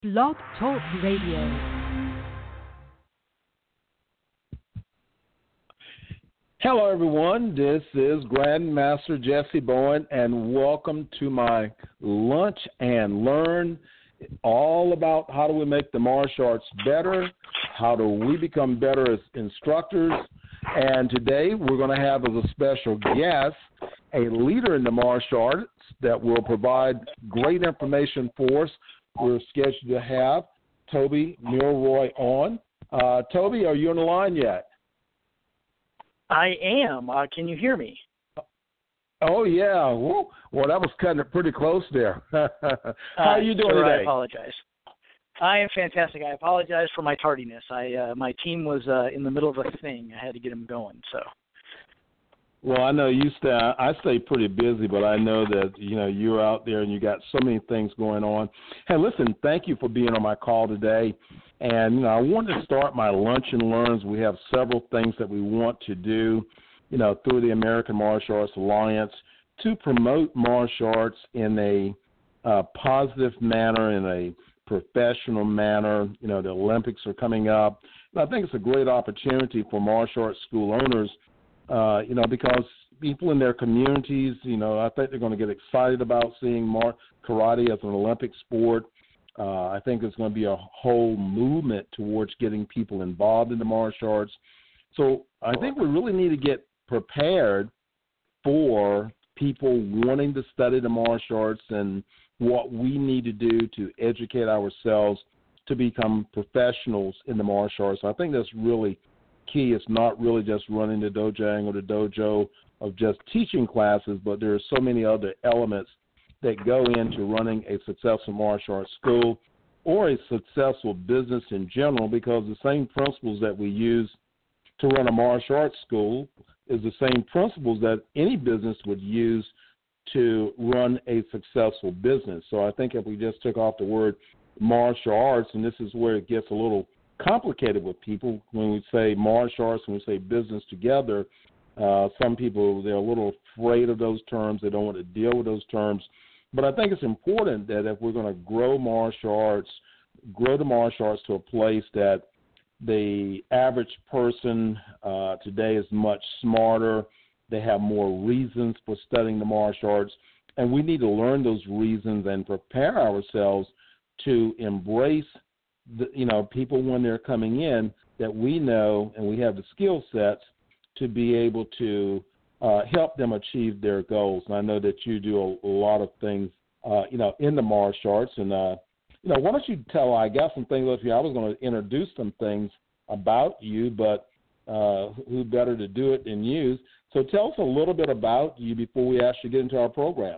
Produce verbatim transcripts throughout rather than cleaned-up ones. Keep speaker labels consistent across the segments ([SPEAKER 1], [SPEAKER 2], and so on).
[SPEAKER 1] Blog Talk Radio.
[SPEAKER 2] Hello, everyone. This is Grandmaster Jesse Bowen, and welcome to my Lunch and Learn, all about how do we make the martial arts better, how do we become better as instructors, and today we're going to have as a special guest a leader in the martial arts that will provide great information for us. We're scheduled to have Toby Milroy on. Uh, Toby, are you on the line yet?
[SPEAKER 3] I am. Uh, can you hear me?
[SPEAKER 2] Oh, yeah. Woo. Well, that was cutting it pretty close there. How are you doing
[SPEAKER 3] sir,
[SPEAKER 2] today?
[SPEAKER 3] I apologize. I am fantastic. I apologize for my tardiness. I uh, my team was uh, in the middle of a thing. I had to get them going. So.
[SPEAKER 2] Well, I know you stay. I stay pretty busy, but I know that you know you're out there and you got so many things going on. Hey, listen, thank you for being on my call today. And you know, I wanted to start my Lunch and Learns. We have several things that we want to do, you know, through the American Martial Arts Alliance to promote martial arts in a uh, positive manner, in a professional manner. You know, the Olympics are coming up, and I think it's a great opportunity for martial arts school owners. Uh, you know, because people in their communities, you know, I think they're going to get excited about seeing mar- karate as an Olympic sport. Uh, I think there's going to be a whole movement towards getting people involved in the martial arts. So I think we really need to get prepared for people wanting to study the martial arts and what we need to do to educate ourselves to become professionals in the martial arts. So I think that's really key. It's not really just running the dojang or the dojo of just teaching classes, but there are so many other elements that go into running a successful martial arts school or a successful business in general, because the same principles that we use to run a martial arts school is the same principles that any business would use to run a successful business. So I think if we just took off the word martial arts, and this is where it gets a little complicated with people when we say martial arts, when we say business together. Uh, some people, they're a little afraid of those terms. They don't want to deal with those terms. But I think it's important that if we're going to grow martial arts, grow the martial arts to a place that the average person uh, today is much smarter. They have more reasons for studying the martial arts. And we need to learn those reasons and prepare ourselves to embrace The, you know, people when they're coming in, that we know and we have the skill sets to be able to uh, help them achieve their goals. And I know that you do a, a lot of things, uh, you know, in the martial arts. And, uh, you know, why don't you tell, I got some things with you. I was going to introduce some things about you, but uh, who better to do it than you? So tell us a little bit about you before we actually get into our program.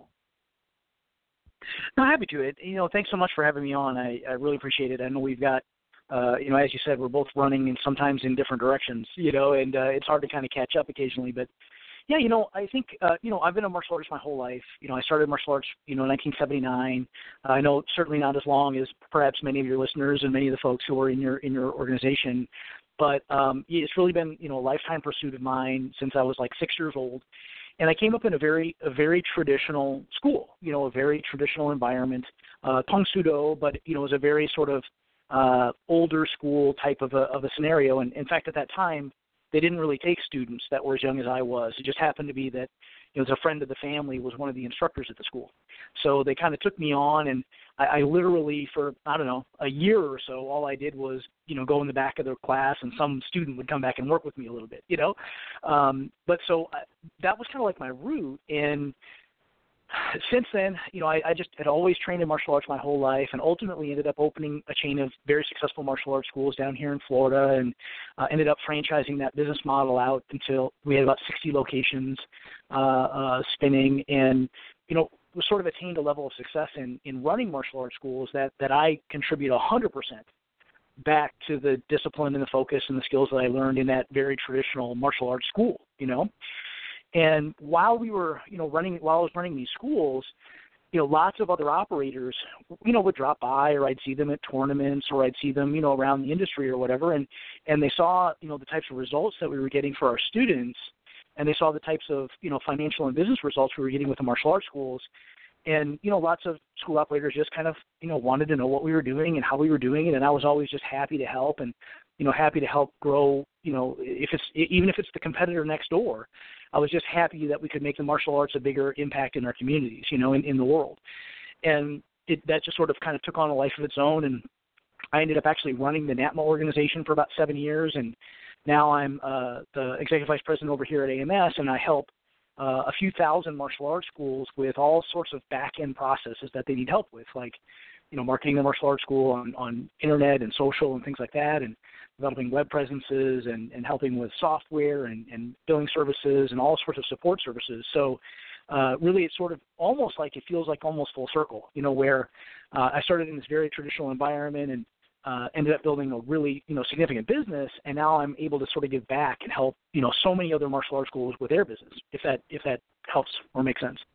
[SPEAKER 3] No, happy to. It. You know, thanks so much for having me on. I, I really appreciate it. I know we've got, uh, you know, as you said, we're both running and sometimes in different directions, you know, and uh, it's hard to kind of catch up occasionally. But, yeah, you know, I think, uh, you know, I've been a martial artist my whole life. You know, I started martial arts, you know, nineteen seventy-nine. Uh, I know certainly not as long as perhaps many of your listeners and many of the folks who are in your in your organization. But um, it's really been, you know, a lifetime pursuit of mine since I was like six years old. And I came up in a very a very traditional school, you know, a very traditional environment, uh, Tong Sudo, but, you know, it was a very sort of uh, older school type of a, of a scenario. And, in fact, at that time, they didn't really take students that were as young as I was. It just happened to be that, you know, as a friend of the family was one of the instructors at the school. So they kind of took me on, and I, I literally for, I don't know, a year or so, all I did was, you know, go in the back of their class, and some student would come back and work with me a little bit, you know. Um, but so I, that was kind of like my route. And since then, you know, I, I just had always trained in martial arts my whole life, and ultimately ended up opening a chain of very successful martial arts schools down here in Florida, and uh, ended up franchising that business model out until we had about sixty locations uh, uh, spinning, and, you know, we sort of attained a level of success in, in running martial arts schools that, that I contribute one hundred percent back to the discipline and the focus and the skills that I learned in that very traditional martial arts school, you know. And while we were, you know, running, while I was running these schools, you know, lots of other operators, you know, would drop by, or I'd see them at tournaments, or I'd see them, you know, around the industry or whatever. And, and they saw, you know, the types of results that we were getting for our students, and they saw the types of, you know, financial and business results we were getting with the martial arts schools. And, you know, lots of school operators just kind of, you know, wanted to know what we were doing and how we were doing it. And I was always just happy to help and, you know, happy to help grow, you know, if it's, even if it's the competitor next door, I was just happy that we could make the martial arts a bigger impact in our communities, you know, in, in the world. And it, that just sort of kind of took on a life of its own. And I ended up actually running the NATMA organization for about seven years. And now I'm uh, the executive vice president over here at A M S, and I help Uh, a few thousand martial arts schools with all sorts of back-end processes that they need help with, like, you know, marketing the martial arts school on, on internet and social and things like that, and developing web presences and, and helping with software and, and billing services and all sorts of support services. So uh, really it's sort of almost like it feels like almost full circle, you know, where uh, I started in this very traditional environment and Uh, ended up building a really, you know, significant business, and now I'm able to sort of give back and help, you know, so many other martial arts schools with their business, if that if that helps or makes sense.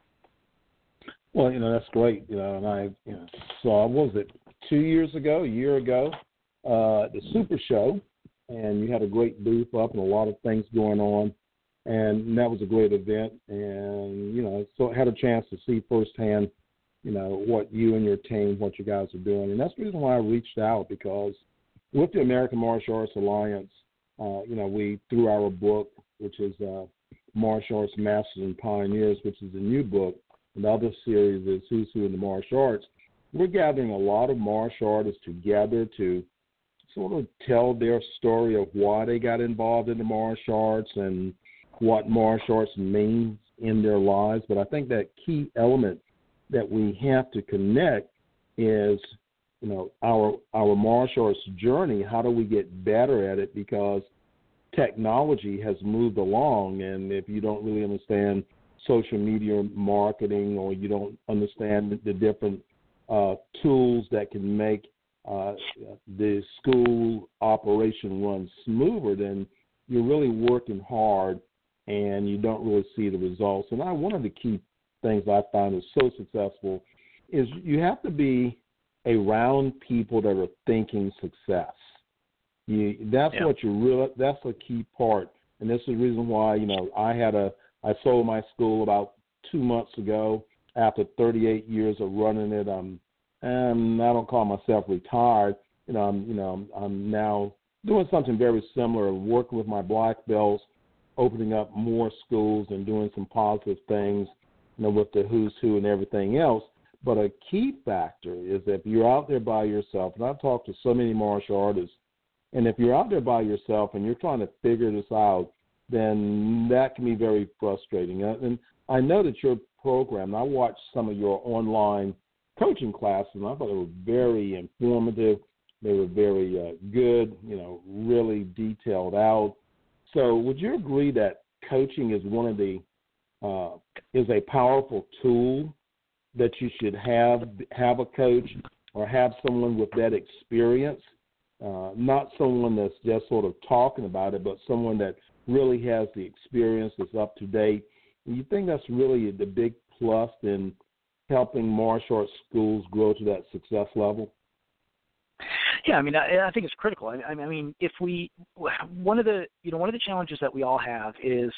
[SPEAKER 2] Well, you know, that's great. You know, and I, you know, saw, what was it, two years ago, a year ago, uh, at the Super Show, and you had a great booth up and a lot of things going on, and that was a great event. And, you know, so I had a chance to see firsthand, you know, what you and your team, what you guys are doing. And that's the reason why I reached out, because with the American Martial Arts Alliance, uh, you know, we, through our book, which is uh, Martial Arts Masters and Pioneers, which is a new book, and the other series is Who's Who in the Martial Arts, we're gathering a lot of martial artists together to sort of tell their story of why they got involved in the martial arts and what martial arts means in their lives. But I think that key element that we have to connect is, you know, our our martial arts journey. How do we get better at it? Because technology has moved along, and if you don't really understand social media marketing, or you don't understand the different uh, tools that can make uh, the school operation run smoother, then you're really working hard, and you don't really see the results. And I one of the key things I find is so successful is you have to be around people that are thinking success. You, that's yeah. what you really, that's a key part. And this is the reason why, you know, I had a, I sold my school about two months ago after thirty-eight years of running it. Um, and I don't call myself retired. You know, I'm, you know, I'm, I'm now doing something very similar, working with my black belts, opening up more schools and doing some positive things, you know, with the who's who and everything else. But a key factor is that if you're out there by yourself, and I've talked to so many martial artists, and if you're out there by yourself and you're trying to figure this out, then that can be very frustrating. And I know that your program, I watched some of your online coaching classes, and I thought they were very informative. They were very uh, good, you know, really detailed out. So would you agree that coaching is one of the Uh, is a powerful tool that you should have have a coach or have someone with that experience, uh, not someone that's just sort of talking about it, but someone that really has the experience, that's up to date? And you think that's really the big plus in helping martial arts schools grow to that success level?
[SPEAKER 3] Yeah, I mean, I, I think it's critical. I, I mean, if we one of the you know one of the challenges that we all have is,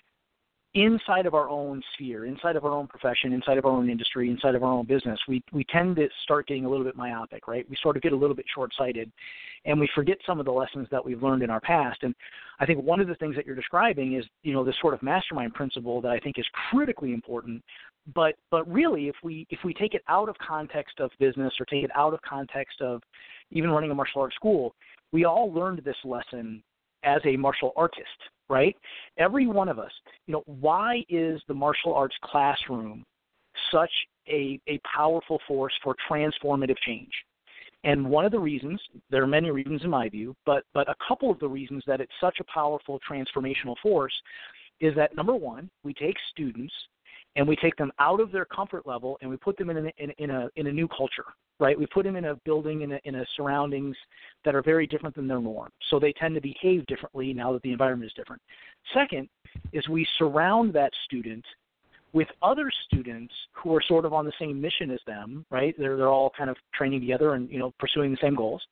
[SPEAKER 3] inside of our own sphere, inside of our own profession, inside of our own industry, inside of our own business, we we tend to start getting a little bit myopic, right? We sort of get a little bit short-sighted, and we forget some of the lessons that we've learned in our past. And I think one of the things that you're describing is, you know, this sort of mastermind principle that I think is critically important. But but really, if we if we take it out of context of business, or take it out of context of even running a martial arts school, we all learned this lesson as a martial artist, right? Every one of us, you know, why is the martial arts classroom such a, a powerful force for transformative change? And one of the reasons, there are many reasons in my view, but but a couple of the reasons that it's such a powerful transformational force is that, number one, we take students and we take them out of their comfort level and we put them in, an, in, in, a, in a new culture, right? We put them in a building, in a, in a surroundings that are very different than their norm. So they tend to behave differently now that the environment is different. Second is we surround that student with other students who are sort of on the same mission as them, right? They're, they're all kind of training together and, you know, pursuing the same goals.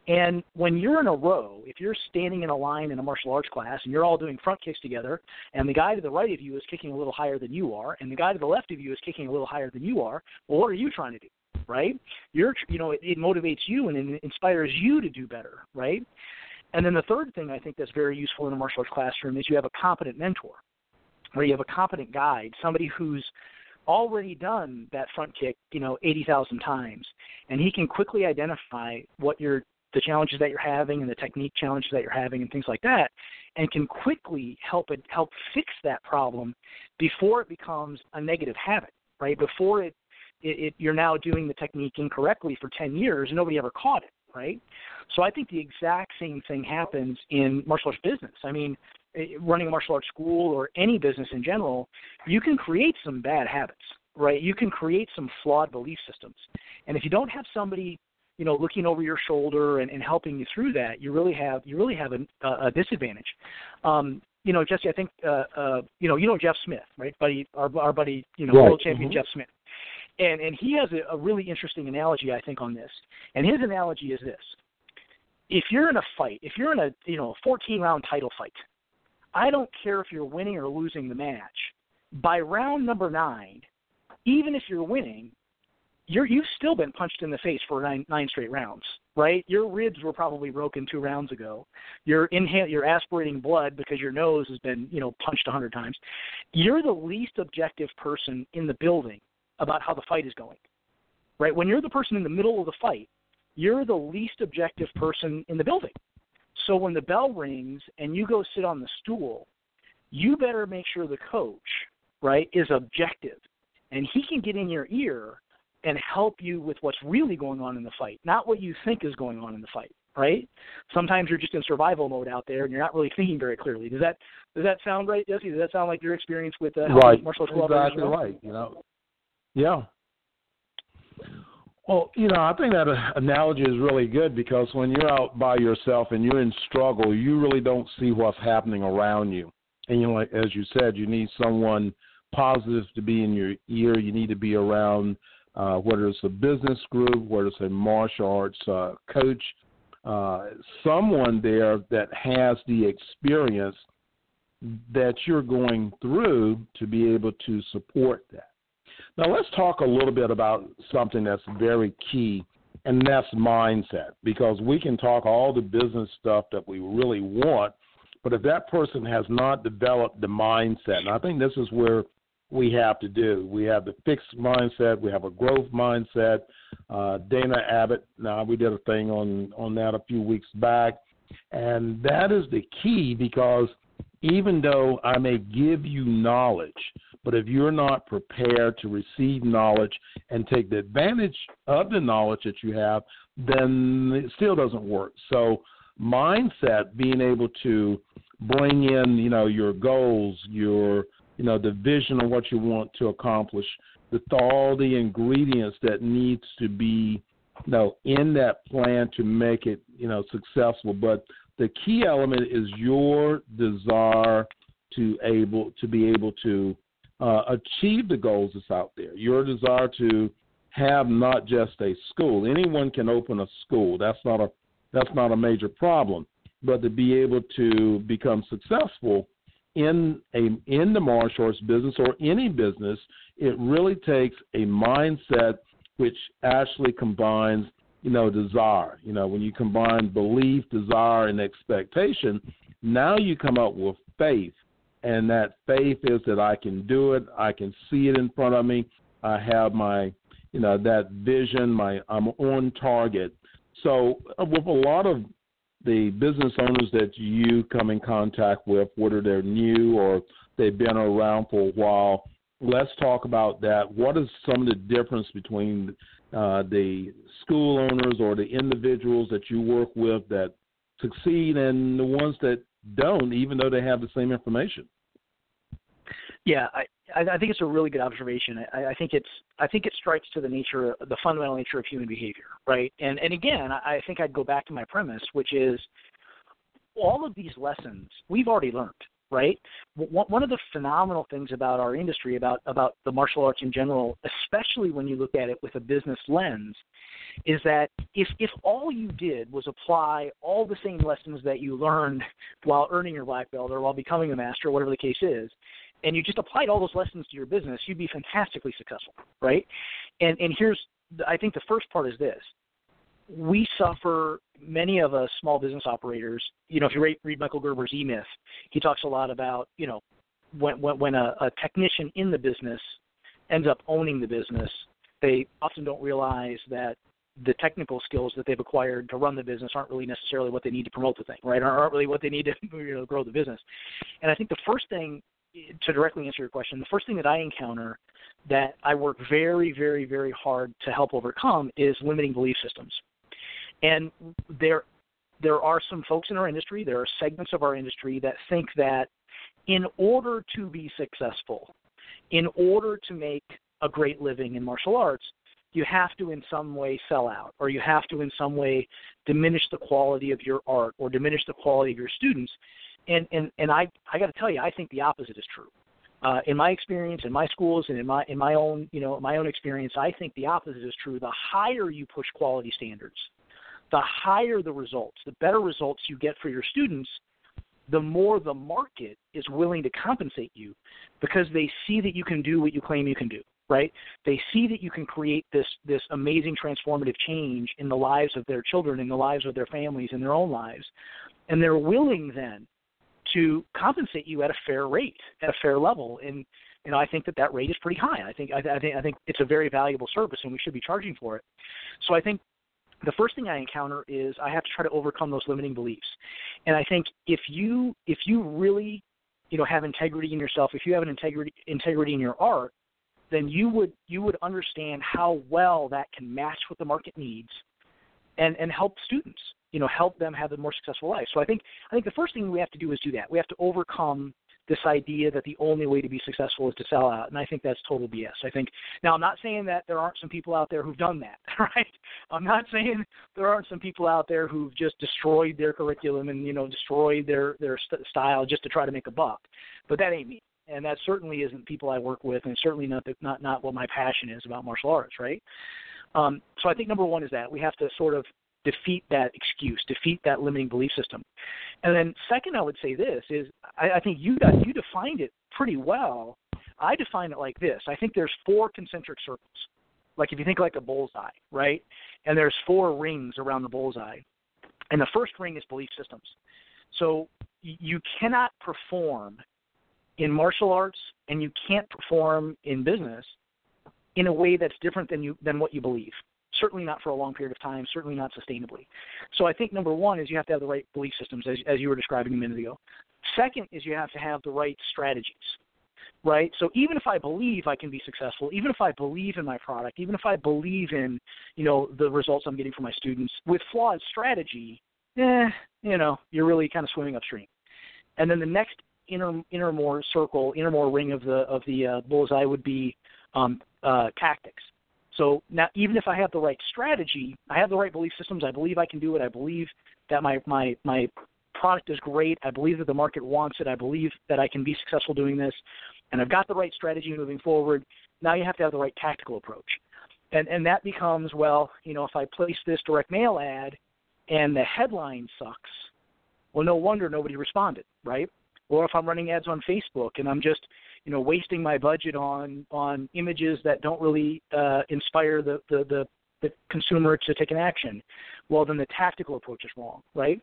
[SPEAKER 3] And when you're in a row, if you're standing in a line in a martial arts class and you're all doing front kicks together, and the guy to the right of you is kicking a little higher than you are, and the guy to the left of you is kicking a little higher than you are, well, what are you trying to do, right? You're, you know, it, it motivates you and it inspires you to do better, right? And then the third thing I think that's very useful in a martial arts classroom is you have a competent mentor, where you have a competent guide, somebody who's already done that front kick, you know, eighty thousand times, and he can quickly identify what you're the challenges that you're having and the technique challenges that you're having and things like that, and can quickly help it help fix that problem before it becomes a negative habit, right? Before it, it, it you're now doing the technique incorrectly for ten years and nobody ever caught it, right? So I think the exact same thing happens in martial arts business. I mean, running a martial arts school or any business in general, you can create some bad habits, right? You can create some flawed belief systems. And if you don't have somebody, you know, looking over your shoulder and, and helping you through that, you really have you really have a, a disadvantage. Um, you know, Jesse, I think uh, uh, you know you know Jeff Smith, right, buddy? Our, our buddy, you know,
[SPEAKER 2] right.
[SPEAKER 3] world champion
[SPEAKER 2] Mm-hmm.
[SPEAKER 3] Jeff Smith, and and he has a, a really interesting analogy, I think, on this. And his analogy is this: if you're in a fight, if you're in a you know fourteen round title fight, I don't care if you're winning or losing the match. By round number nine, even if you're winning, You're, you've still been punched in the face for nine, nine straight rounds, right? Your ribs were probably broken two rounds ago. You're inhale, you're aspirating blood because your nose has been, you know, punched a hundred times. You're the least objective person in the building about how the fight is going, right? When you're the person in the middle of the fight, you're the least objective person in the building. So when the bell rings and you go sit on the stool, you better make sure the coach, right, is objective, and he can get in your ear and help you with what's really going on in the fight, not what you think is going on in the fight, right? Sometimes you're just in survival mode out there and you're not really thinking very clearly. Does that does that sound right, Jesse? Does that sound like your experience with uh,
[SPEAKER 2] right.
[SPEAKER 3] martial arts?
[SPEAKER 2] Exactly right. You know, yeah. Well, you know, I think that analogy is really good because when you're out by yourself and you're in struggle, you really don't see what's happening around you. And you know, like, as you said, you need someone positive to be in your ear. You need to be around. Uh, whether it's a business group, whether it's a martial arts uh, coach, uh, someone there that has the experience that you're going through to be able to support that. Now, let's talk a little bit about something that's very key, and that's mindset, because we can talk all the business stuff that we really want, but if that person has not developed the mindset, and I think this is where we have to do. We have the fixed mindset. We have a growth mindset. Uh, Dana Abbott, now we did a thing on, on that a few weeks back, and that is the key because even though I may give you knowledge, but if you're not prepared to receive knowledge and take the advantage of the knowledge that you have, then it still doesn't work. So mindset, being able to bring in, you know, your goals, your you know, the vision of what you want to accomplish, with all the ingredients that needs to be, you know, in that plan to make it, you know, successful. But the key element is your desire to able to be able to uh, achieve the goals that's out there. Your desire to have not just a school. Anyone can open a school. That's not a that's not a major problem. But to be able to become successful in a in the martial arts business or any business, it really takes a mindset which actually combines, you know, desire. You know, when you combine belief, desire, and expectation, now you come up with faith. And that faith is that I can do it, I can see it in front of me, I have my, you know, that vision, my I'm on target. So with a lot of the business owners that you come in contact with, whether they're new or they've been around for a while, let's talk about that. What is some of the difference between uh, the school owners or the individuals that you work with that succeed and the ones that don't, even though they have the same information?
[SPEAKER 3] Yeah, I, I think it's a really good observation. I, I think it's I think it strikes to the nature, the fundamental nature of human behavior, right? And and again, I think I'd go back to my premise, which is all of these lessons we've already learned. right? One of the phenomenal things about our industry, about, about the martial arts in general, especially when you look at it with a business lens, is that if, if all you did was apply all the same lessons that you learned while earning your black belt or while becoming a master, or whatever the case is, and you just applied all those lessons to your business, you'd be fantastically successful, right? And, and here's, I think the first part is this. We suffer, many of us small business operators, you know, if you read, read Michael Gerber's E-Myth, he talks a lot about, you know, when, when, when a, a technician in the business ends up owning the business, they often don't realize that the technical skills that they've acquired to run the business aren't really necessarily what they need to promote the thing, right? Aren't really what they need to, you know, grow the business. And I think the first thing, to directly answer your question, the first thing that I encounter that I work very, very, very hard to help overcome is limiting belief systems. And there, there are some folks in our industry, there are segments of our industry that think that in order to be successful, in order to make a great living in martial arts, you have to in some way sell out, or you have to in some way diminish the quality of your art or diminish the quality of your students. And and, and I, I got to tell you, I think the opposite is true. Uh, in my experience, in my schools, and in my in my own you know my own experience, I think the opposite is true. The higher you push quality standards, the higher the results, the better results you get for your students, the more the market is willing to compensate you because they see that you can do what you claim you can do, right? They see that you can create this this amazing transformative change in the lives of their children, in the lives of their families, in their own lives, and they're willing then to compensate you at a fair rate, at a fair level. And you know, I think that that rate is pretty high. I think I, I think I think it's a very valuable service, and we should be charging for it. So I think the first thing I encounter is I have to try to overcome those limiting beliefs. And I think if you if you really, you know, have integrity in yourself, if you have an integrity integrity in your art, then you would you would understand how well that can match what the market needs, and, and help students, you know, help them have a more successful life. So I think I think the first thing we have to do is do that. We have to overcome this idea that the only way to be successful is to sell out, and I think that's total B S. I think now I'm not saying that there aren't some people out there who've done that, right? I'm not saying there aren't some people out there who've just destroyed their curriculum and, you know, destroyed their their st- style just to try to make a buck, but that ain't me, and that certainly isn't people I work with, and certainly not the, not not what my passion is about martial arts, right? Um, so I think number one is that we have to sort of defeat that excuse, defeat that limiting belief system. And then second, I would say this is, I, I think you got, you defined it pretty well. I define it like this. I think there's four concentric circles. Like if you think like a bullseye, right? And there's four rings around the bullseye. And the first ring is belief systems. So you cannot perform in martial arts and you can't perform in business in a way that's different than you than what you believe. Certainly not for a long period of time, certainly not sustainably. So I think number one is you have to have the right belief systems, as, as you were describing a minute ago. Second is you have to have the right strategies, right? So even if I believe I can be successful, even if I believe in my product, even if I believe in, you know, the results I'm getting from my students, with flawed strategy, eh, you know, you're really kind of swimming upstream. And then the next inner, inner more circle, inner more ring of the of the uh, bullseye would be um, uh, tactics. So now, even if I have the right strategy, I have the right belief systems, I believe I can do it, I believe that my, my, my product is great, I believe that the market wants it, I believe that I can be successful doing this, and I've got the right strategy moving forward, now you have to have the right tactical approach. And and that becomes, well, you know, if I place this direct mail ad and the headline sucks, well, no wonder nobody responded, right? Or if I'm running ads on Facebook and I'm just, you know, wasting my budget on, on images that don't really uh, inspire the, the, the, the consumer to take an action, well, then the tactical approach is wrong, right?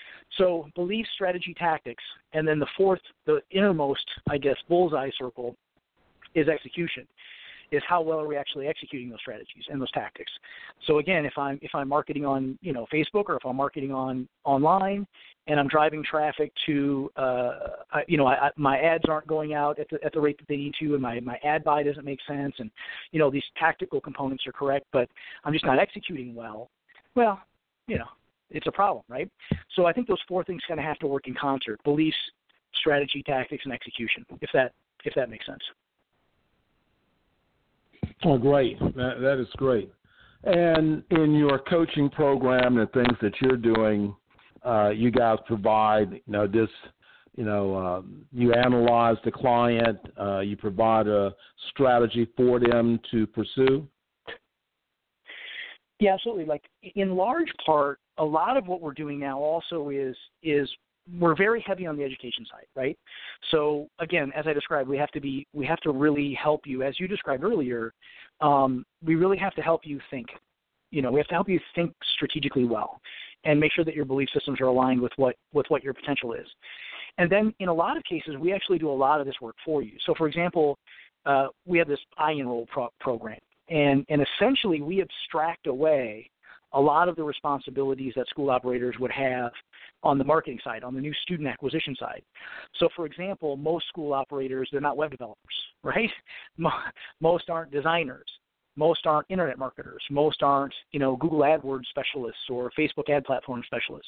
[SPEAKER 3] So belief, strategy, tactics, and then the fourth, the innermost, I guess, bullseye circle is execution, is how well are we actually executing those strategies and those tactics. So again, if I'm if I'm marketing on, you know, Facebook, or if I'm marketing on online and I'm driving traffic to, uh, I, you know, I, I, my ads aren't going out at the at the rate that they need to, and my, my ad buy doesn't make sense, and, you know, these tactical components are correct, but I'm just not executing well, well, you know, it's a problem, right? So I think those four things kind of have to work in concert: beliefs, strategy, tactics, and execution, if that if that makes sense.
[SPEAKER 2] Oh, great. That, that is great. And in your coaching program and things that you're doing, uh, you guys provide, you know, this you know, uh, you analyze the client, uh, you provide a strategy for them to pursue?
[SPEAKER 3] Yeah, absolutely. Like in large part, a lot of what we're doing now also is is we're very heavy on the education side, right? So again, as I described, we have to be we have to really help you, as you described earlier. Um, we really have to help you think. You know, we have to help you think strategically well, and make sure that your belief systems are aligned with what with what your potential is. And then in a lot of cases, we actually do a lot of this work for you. So, for example, uh, we have this iEnroll pro- program. And, and essentially, we abstract away a lot of the responsibilities that school operators would have on the marketing side, on the new student acquisition side. So, for example, most school operators, they're not web developers, right? Most aren't designers. Most aren't internet marketers. Most aren't, you know, Google AdWords specialists or Facebook ad platform specialists.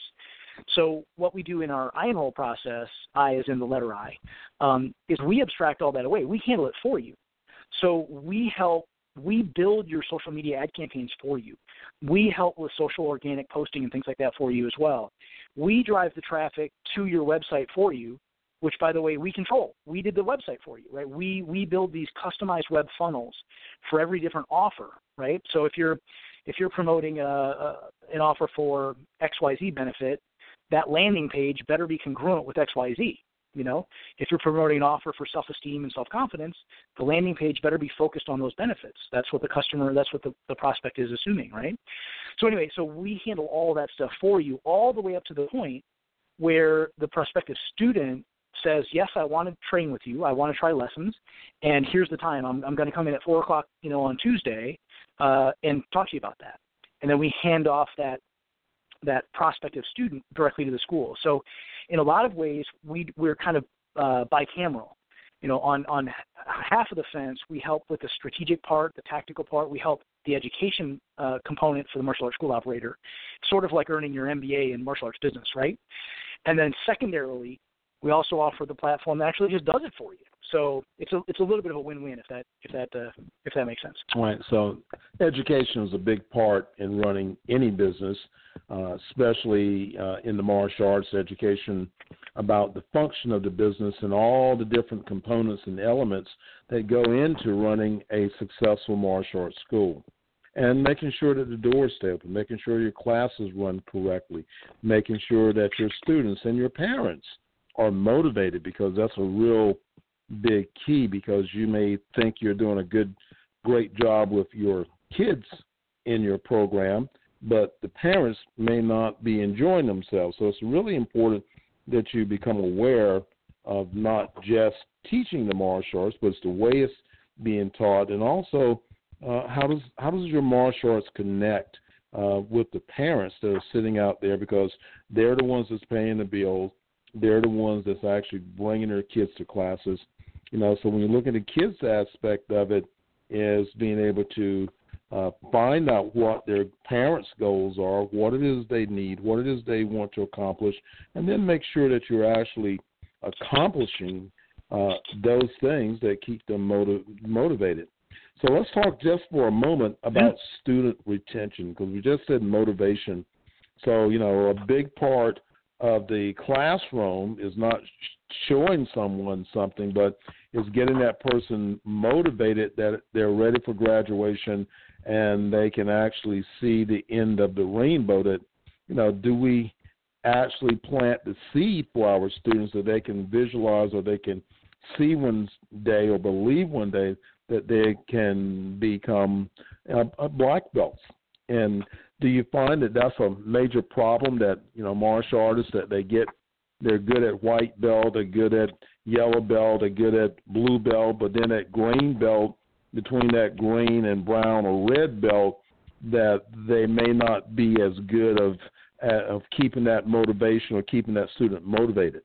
[SPEAKER 3] So what we do in our iEnroll process, I as in the letter I, um, is we abstract all that away. We handle it for you. So we help We build your social media ad campaigns for you. We help with social organic posting and things like that for you as well. We drive the traffic to your website for you, which, by the way, we control. We did the website for you, right? We we build these customized web funnels for every different offer, right? So if you're if you're promoting a, a, an offer for X Y Z benefit, that landing page better be congruent with X Y Z. You know, if you're promoting an offer for self-esteem and self-confidence, the landing page better be focused on those benefits. That's what the customer, that's what the, the prospect is assuming, right? So anyway, so we handle all that stuff for you all the way up to the point where the prospective student says, yes, I want to train with you. I want to try lessons, and here's the time. I'm, I'm going to come in at four o'clock, you know, on Tuesday uh, and talk to you about that. And then we hand off that that prospective student directly to the school. So in a lot of ways, we, we're kind of uh, bicameral. You know, on, on half of the fence, we help with the strategic part, the tactical part. We help the education uh, component for the martial arts school operator, sort of like earning your M B A in martial arts business, right? And then secondarily, we also offer the platform that actually just does it for you. So it's a it's a little bit of a win-win if that if that uh, if that makes sense.
[SPEAKER 2] All right. So education is a big part in running any business, uh, especially uh, in the martial arts. Education about the function of the business and all the different components and elements that go into running a successful martial arts school. And making sure that the doors stay open, making sure your classes run correctly, making sure that your students and your parents are motivated, because that's a real big key, because you may think you're doing a good, great job with your kids in your program, but the parents may not be enjoying themselves. So it's really important that you become aware of not just teaching the martial arts, but it's the way it's being taught, and also uh, how does how does your martial arts connect uh, with the parents that are sitting out there, because they're the ones that's paying the bills. They're the ones that's actually bringing their kids to classes. You know, so when you look at the kids' aspect of it, is being able to uh, find out what their parents' goals are, what it is they need, what it is they want to accomplish, and then make sure that you're actually accomplishing uh, those things that keep them motiv- motivated. So let's talk just for a moment about student retention, because we just said motivation. So, you know, a big part of the classroom is not showing someone something, but is getting that person motivated that they're ready for graduation and they can actually see the end of the rainbow. That, you know, do we actually plant the seed for our students that they can visualize, or they can see one day or believe one day that they can become a, a black belts? And do you find that that's a major problem, that, you know, martial artists, that they get, they're good at white belt, they're good at yellow belt, they're good at blue belt, but then at green belt, between that green and brown or red belt, that they may not be as good of of keeping that motivation or keeping that student motivated?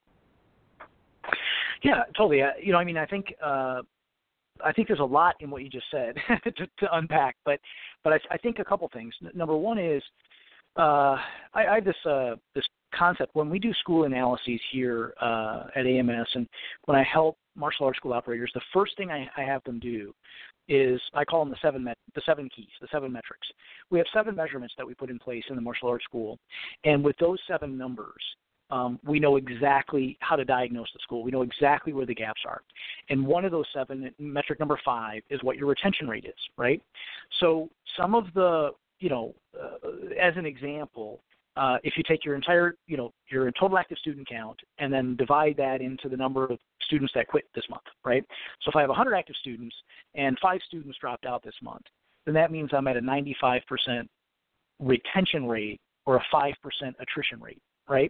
[SPEAKER 3] Yeah, totally. Uh, you know, I mean, I think uh, I think there's a lot in what you just said to, to unpack, but but I, I think a couple things. N- number one is uh, I, I have this uh, this concept when we do school analyses here uh, at A M S, and when I help martial arts school operators, the first thing I, I have them do is I call them the seven met- the seven keys, the seven metrics. We have seven measurements that we put in place in the martial arts school, and with those seven numbers, um, we know exactly how to diagnose the school. We know exactly where the gaps are. And one of those seven, metric number five, is what your retention rate is, right? So some of the, you know, uh, as an example, uh, if you take your entire, you know, your total active student count and then divide that into the number of students that quit this month, right? So if I have one hundred active students and five students dropped out this month, then that means I'm at a ninety-five percent retention rate or a five percent attrition rate, right?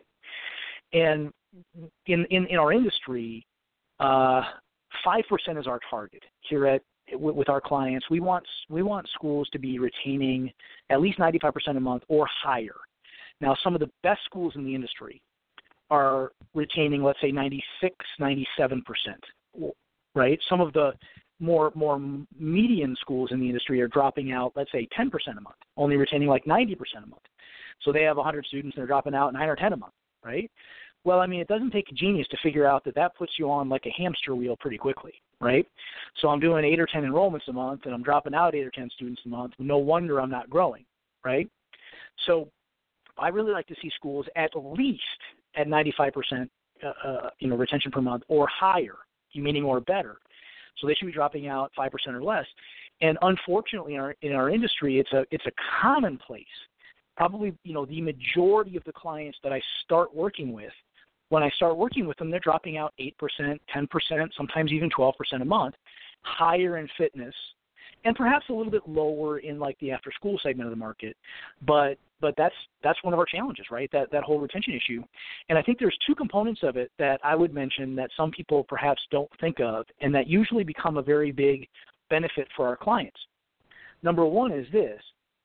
[SPEAKER 3] And in, in, in our industry, uh, five percent is our target here at with our clients. We want we want schools to be retaining at least ninety-five percent a month or higher. Now, some of the best schools in the industry are retaining, let's say, ninety-six, ninety-seven percent, right? Some of the more more median schools in the industry are dropping out, let's say, ten percent a month, only retaining like ninety percent a month. So they have one hundred students and they're dropping out nine or ten a month, right? Well, I mean, it doesn't take a genius to figure out that that puts you on like a hamster wheel pretty quickly, right? So I'm doing eight or ten enrollments a month and I'm dropping out eight or ten students a month. No wonder I'm not growing, right? So I really like to see schools at least at ninety-five percent uh, uh, you know, retention per month or higher, meaning or better. So they should be dropping out five percent or less. And unfortunately, in our, in our industry, it's a it's a commonplace. Probably, you know, the majority of the clients that I start working with, when I start working with them, they're dropping out eight percent, ten percent, sometimes even twelve percent a month, higher in fitness, and perhaps a little bit lower in like the after-school segment of the market. But but that's that's one of our challenges, right? That that whole retention issue. And I think there's two components of it that I would mention that some people perhaps don't think of, and that usually become a very big benefit for our clients. Number one is this: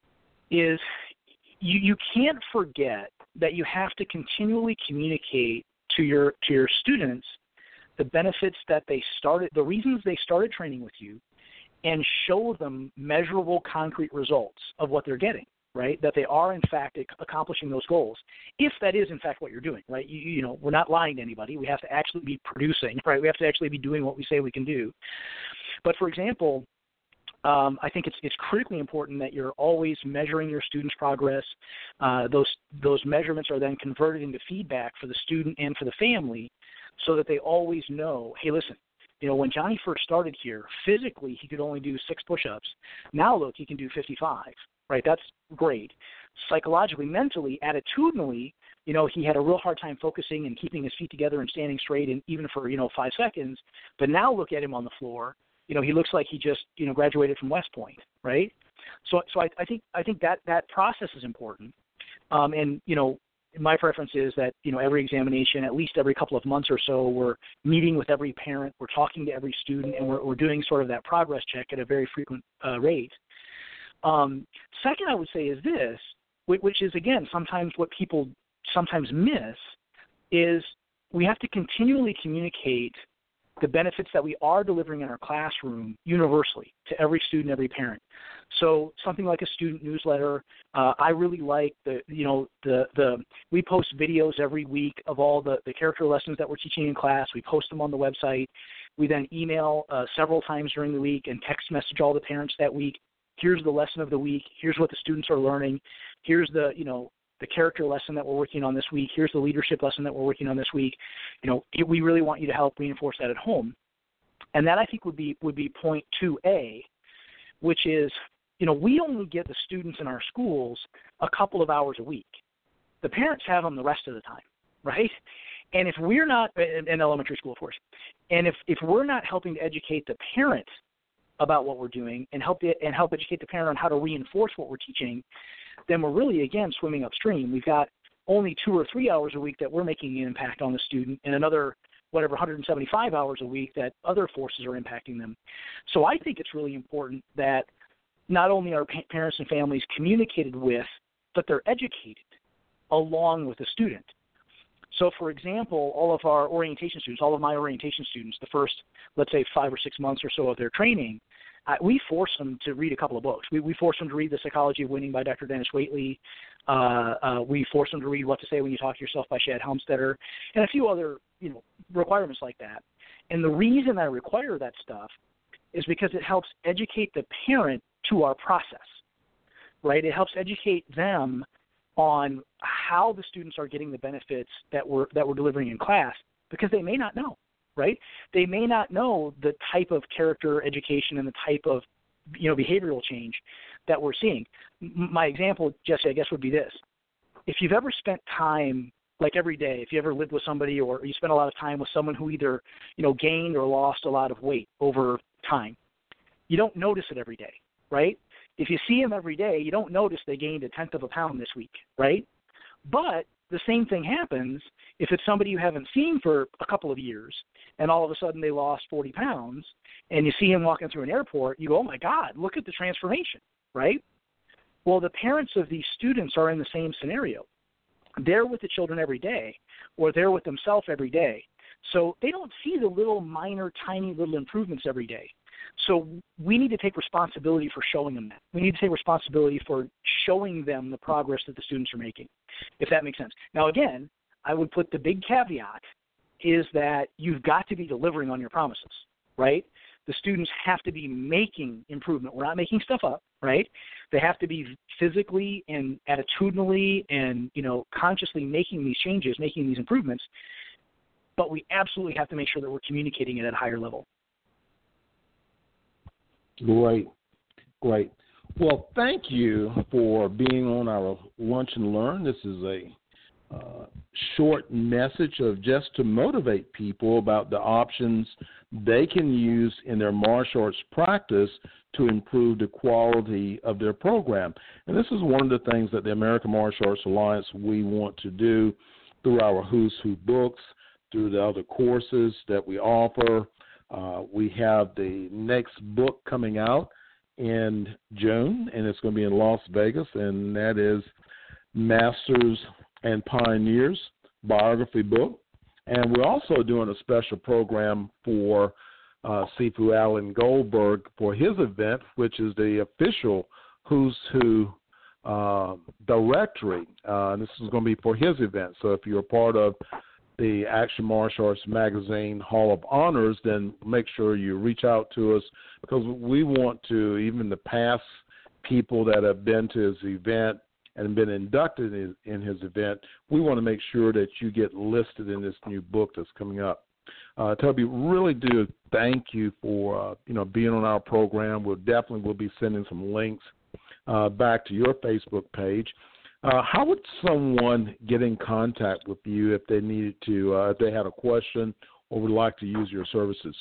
[SPEAKER 3] is you you can't forget that you have to continually communicate to your to your students the benefits that they started, the reasons they started training with you, and show them measurable, concrete results of what they're getting, right? That they are, in fact, accomplishing those goals, if that is, in fact, what you're doing, right? You, you know, we're not lying to anybody. We have to actually be producing, right? We have to actually be doing what we say we can do. But, for example, um, I think it's it's critically important that you're always measuring your students' progress. Uh, those those measurements are then converted into feedback for the student and for the family, so that they always know, hey, listen, you know, when Johnny first started here, physically he could only do six push-ups. Now, look, he can do fifty-five, right? That's great. Psychologically, mentally, attitudinally, you know, he had a real hard time focusing and keeping his feet together and standing straight, and even for, you know, five seconds. But now look at him on the floor. You know, he looks like he just, you know, graduated from West Point, right? So, so I, I think I think that that process is important. Um, and you know, my preference is that, you know, every examination, at least every couple of months or so, we're meeting with every parent, we're talking to every student, and we're, we're doing sort of that progress check at a very frequent uh, rate. Um, second, I would say is this, which is, again, sometimes what people sometimes miss, is we have to continually communicate the benefits that we are delivering in our classroom universally to every student, every parent. So something like a student newsletter. Uh, I really like the, you know, the, the, we post videos every week of all the, the character lessons that we're teaching in class. We post them on the website. We then email uh, several times during the week and text message all the parents that week. Here's the lesson of the week. Here's what the students are learning. Here's the, you know, the character lesson that we're working on this week. Here's the leadership lesson that we're working on this week. You know, we really want you to help reinforce that at home. And that, I think, would be would be point two A, which is, you know, we only get the students in our schools a couple of hours a week. The parents have them the rest of the time, right? And if we're not, in elementary school, of course, and if, if we're not helping to educate the parent about what we're doing and help it, and help educate the parent on how to reinforce what we're teaching, then we're really, again, swimming upstream. We've got only two or three hours a week that we're making an impact on the student, and another, whatever, one hundred seventy-five hours a week that other forces are impacting them. So I think it's really important that not only are pa- parents and families communicated with, but they're educated along with the student. So, for example, all of our orientation students, all of my orientation students, the first, let's say, five or six months or so of their training, Uh, we force them to read a couple of books. We, we force them to read The Psychology of Winning by Doctor Dennis Waitley. Uh, uh, we force them to read What to Say When You Talk to Yourself by Shad Helmstetter, and a few other, you know, requirements like that. And the reason I require that stuff is because it helps educate the parent to our process, right? It helps educate them on how the students are getting the benefits that we're that we're delivering in class, because they may not know, right? They may not know the type of character education and the type of, you know, behavioral change that we're seeing. M- my example, Jesse, I guess would be this. If you've ever spent time, like every day, if you ever lived with somebody or you spent a lot of time with someone who either, you know, gained or lost a lot of weight over time, you don't notice it every day, right? If you see them every day, you don't notice they gained a tenth of a pound this week, right? But the same thing happens if it's somebody you haven't seen for a couple of years and all of a sudden they lost forty pounds and you see him walking through an airport, you go, oh my God, look at the transformation, right? Well, the parents of these students are in the same scenario. They're with the children every day, or they're with themselves every day. So they don't see the little minor, tiny little improvements every day. So we need to take responsibility for showing them that. We need to take responsibility for showing them the progress that the students are making, if that makes sense. Now, again, I would put the big caveat is that you've got to be delivering on your promises, right? The students have to be making improvement. We're not making stuff up, right? They have to be physically and attitudinally and, you know, consciously making these changes, making these improvements, but we absolutely have to make sure that we're communicating it at a higher level.
[SPEAKER 2] Great, great. Well, thank you for being on our Lunch and Learn. This is a uh, short message of just to motivate people about the options they can use in their martial arts practice to improve the quality of their program. And this is one of the things that the American Martial Arts Alliance, we want to do through our Who's Who books, through the other courses that we offer. Uh, we have the next book coming out in June, and it's going to be in Las Vegas, and that is Masters and Pioneers biography book. And we're also doing a special program for uh, Sifu Alan Goldberg for his event, which is the official Who's Who uh, directory. Uh, and this is going to be for his event. So if you're a part of the Action Martial Arts Magazine Hall of Honors, then make sure you reach out to us, because we want to, even the past people that have been to his event and been inducted in, in his event, we want to make sure that you get listed in this new book that's coming up. Uh, Toby, really do thank you for uh, you know being on our program. We'll definitely will be sending some links uh, back to your Facebook page. Uh, how would someone get in contact with you if they needed to, uh, if they had a question or would like to use your services?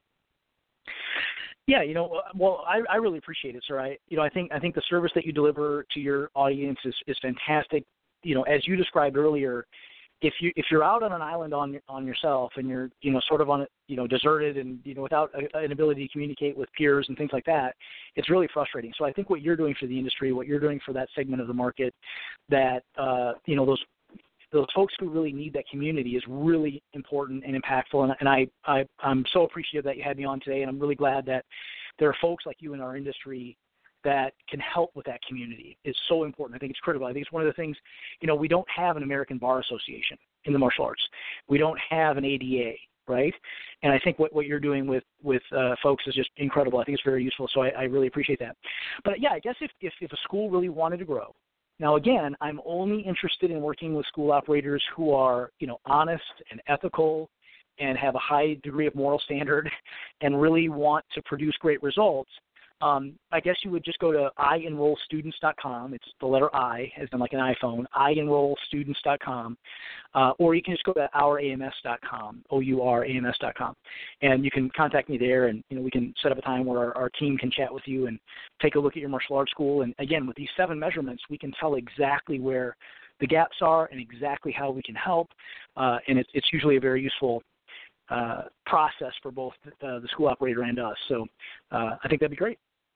[SPEAKER 3] Yeah, you know, well, I, I really appreciate it, sir. I, you know, I think I think the service that you deliver to your audience is, is fantastic. You know, as you described earlier, if you if you're out on an island on on yourself and you're you know sort of on you know deserted and you know without a, an ability to communicate with peers and things like that, it's really frustrating. So I think what you're doing for the industry, what you're doing for that segment of the market, that uh, you know those those folks who really need that community is really important and impactful. And, and I, I I'm so appreciative that you had me on today, and I'm really glad that there are folks like you in our industry that can help with that community. It's so important. I think it's critical. I think it's one of the things, you know, we don't have an American Bar Association in the martial arts. We don't have an A D A, right? And I think what, what you're doing with, with uh, folks is just incredible. I think it's very useful, so I, I really appreciate that. But, yeah, I guess if, if, if a school really wanted to grow, now, again, I'm only interested in working with school operators who are, you know, honest and ethical and have a high degree of moral standard and really want to produce great results. Um, I guess you would just go to i enroll students dot com. It's the letter I, as in like an iPhone, i enroll students dot com. Uh, or you can just go to our A M S dot com, O U R A M S dot com. And you can contact me there, and you know we can set up a time where our, our team can chat with you and take a look at your martial arts school. And, again, with these seven measurements, we can tell exactly where the gaps are and exactly how we can help. Uh, and it, it's usually a very useful uh, process for both uh, the school operator and us. So uh, I think that'd be great.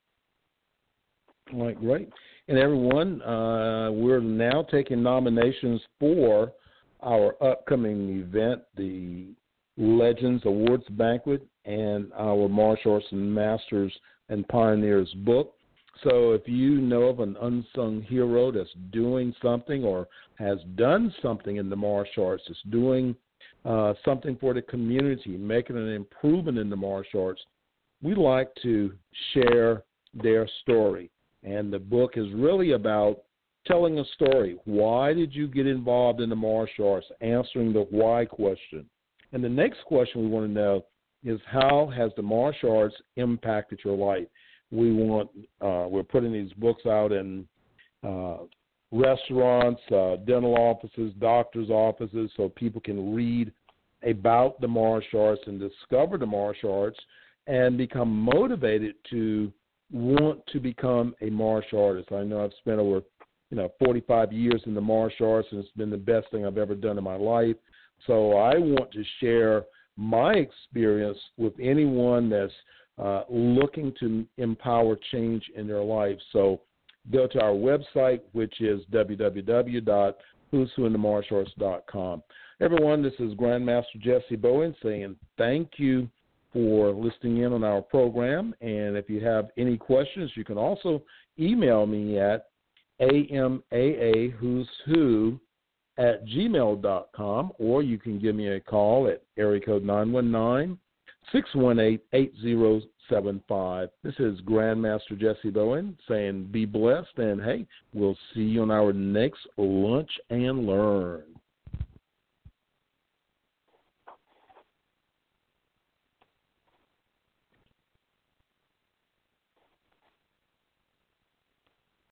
[SPEAKER 2] All right, great. And everyone, uh, we're now taking nominations for our upcoming event, the Legends Awards Banquet, and our Martial Arts and Masters and Pioneers book. So if you know of an unsung hero that's doing something or has done something in the martial arts, that's doing uh, something for the community, making an improvement in the martial arts, we like to share their story. And the book is really about telling a story. Why did you get involved in the martial arts? Answering the why question. And the next question we want to know is, how has the martial arts impacted your life? We want, uh, we're putting these books out in uh, restaurants, uh, dental offices, doctors' offices, so people can read about the martial arts and discover the martial arts and become motivated to want to become a martial artist. I know I've spent over, you know, forty-five years in the martial arts, and it's been the best thing I've ever done in my life. So I want to share my experience with anyone that's uh, looking to empower change in their life. So go to our website, which is w w w dot who's who in the martial arts dot com. Everyone, this is Grandmaster Jesse Bowen saying thank you for listening in on our program. And if you have any questions, you can also email me at A M A A who's who at gmail dot com, or you can give me a call at area code nine one nine, six one eight, eight zero seven five. This is Grandmaster Jesse Bowen saying be blessed, and hey, we'll see you on our next Lunch and Learn.